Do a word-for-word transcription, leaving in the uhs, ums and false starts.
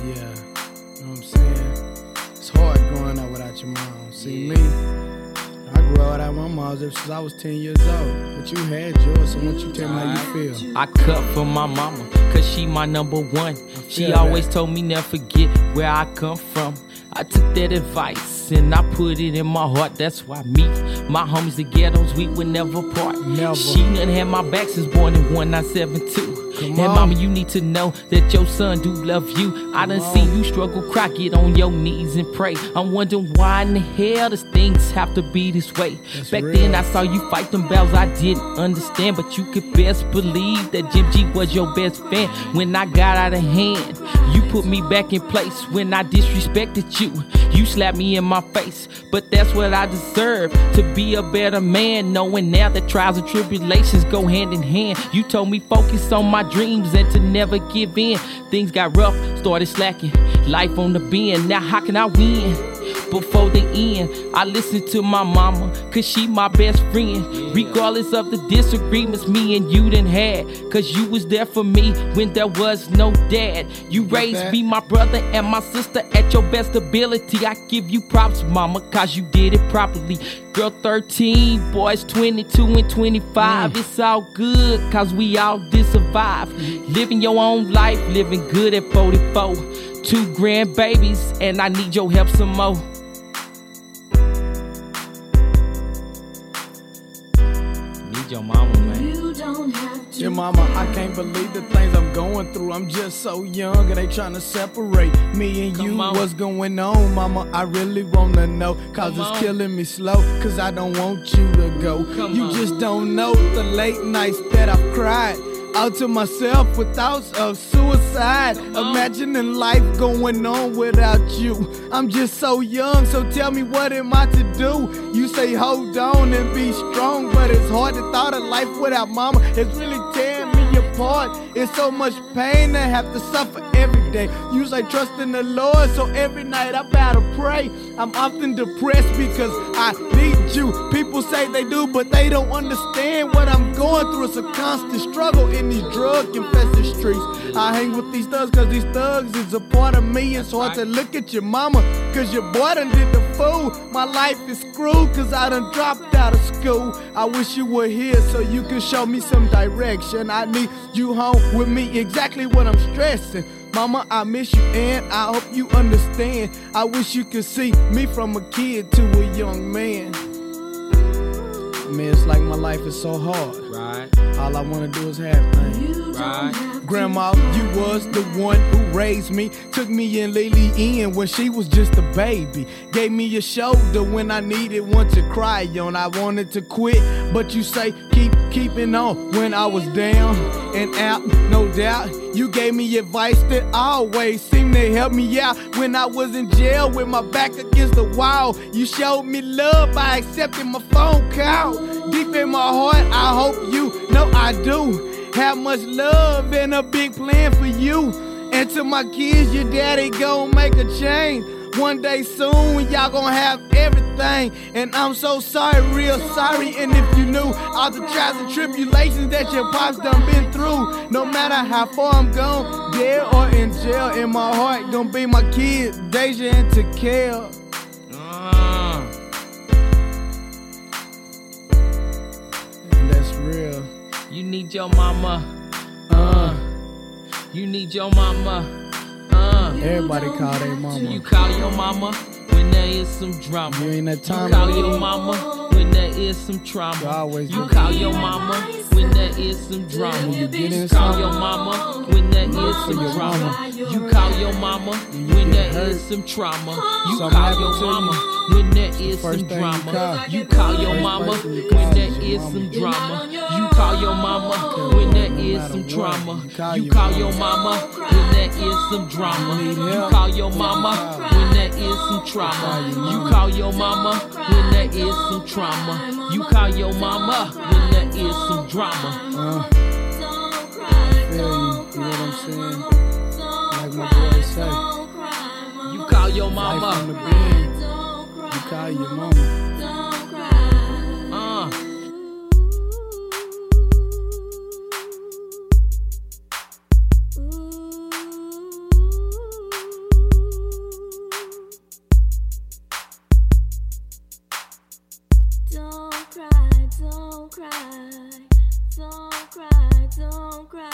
Yeah, you know what I'm saying? It's hard growing up without your mom. See me, I grew up without my mom since I was ten years old. But you had yours, so why don't you tell me how you feel? I cut for my mama, cause she my number one. She that. always told me never forget where I come from. I took that advice and I put it in my heart. That's why me, my homies, the ghettos, we would never part. Never. She done had my back since born in one nine seven two. Come And on. mama, you need to know that your son do love you. I done Come seen on. you struggle, cry, get on your knees and pray. I'm wondering why in the hell does things have to be this way. That's Back real. then I saw you fight them battles I didn't understand, but you could best believe that Jim G was your best fan. When I got out of hand, you put me back in place. When I disrespected you, you slapped me in my face. But that's what I deserve, to be a better man, knowing now that trials and tribulations go hand in hand. You told me focus on my dreams and to never give in. Things got rough, started slacking, life on the bend. Now how can I win? Before the end, I listen to my mama, cause she my best friend. Regardless of the disagreements me and you done had, cause you was there for me when there was no dad. You raised me, my brother and my sister, at your best ability. I give you props, mama, cause you did it properly. Girl thirteen, boys twenty-two and twenty-five. Mm. It's all good, cause we all did survive. Living your own life, living good at forty-four. Two grandbabies, and I need your help some more. Need your mama, man. You don't have to. Your mama, I can't believe the things I'm going through. I'm just so young and they trying to separate me and Come you. on. What's going on, mama? I really wanna know, cause Come it's on. killing me slow, cause I don't want you to go. Come you on. just don't know the late nights that I've cried out to myself with thoughts of suicide. on. Imagining life going on without you. I'm just so young, so tell me, what am I to do? You say hold on and be strong, but it's hard to thought of life without mama. It's really tearing me apart. It's so much pain to have to suffer every day. You say trust in the Lord, so every night I bow to pray. I'm often depressed because I need you. People say they do, but they don't understand what I'm going through. It's a constant struggle in these drug-infested streets. I hang with these thugs cause these thugs is a part of me. It's hard to look at your mama cause your boy done did the fool. My life is screwed cause I done dropped out of school. I wish you were here so you could show me some direction. I need you home with me, exactly what I'm stressing. Mama, I miss you and I hope you understand. I wish you could see me from a kid to a young man. Man, it's like my life is so hard. Right, All I wanna do is have things. You don't right. have to. Grandma, you was the one who raised me. Took me and Lily in when she was just a baby. Gave me a shoulder when I needed one to cry on. I wanted to quit, but you say keep keeping on when I was down and out, no doubt. You gave me advice that always seemed to help me out when I was in jail with my back against the wall. You showed me love by accepting my phone call. Deep in my heart, I hope you know I do have much love and a big plan for you. And to my kids, your daddy gon' make a change. One day soon, y'all gon' have everything. And I'm so sorry, real sorry. And if you knew all the trials and tribulations that your pops done been through, no matter how far I'm gone, dead or in jail, in my heart gon' be my kids, Deja and Takeo. Uh, And that's real. you need your mama. Uh, Uh, you need your mama. Uh, everybody call their you mama. call your mama when there is some drama. You ain't that You time. call your mama when there is some You trauma. always You do. call your mama when there is some drama. When you get in Call your something, mama when there is some your drama. mama. You call your mama When you when get there is hurt, some trauma. You something call happened your to you, mama when there is first some thing you drama. call. You call your First mama person you when call there is your is mama. some drama. You call your mama when there is some trauma. You call your mama when there is some drama. You call your mama when there is some trauma. You call your mama when there is some trauma. You call your mama when there is some drama. Uh, Don't cry. feel you. You know what I'm saying? Like my boy say, Don't cry, mama. You call your life on the mama. bend. Don't cry. You call your mama. Don't cry. Uh. Ooh. cry, don't cry, don't cry.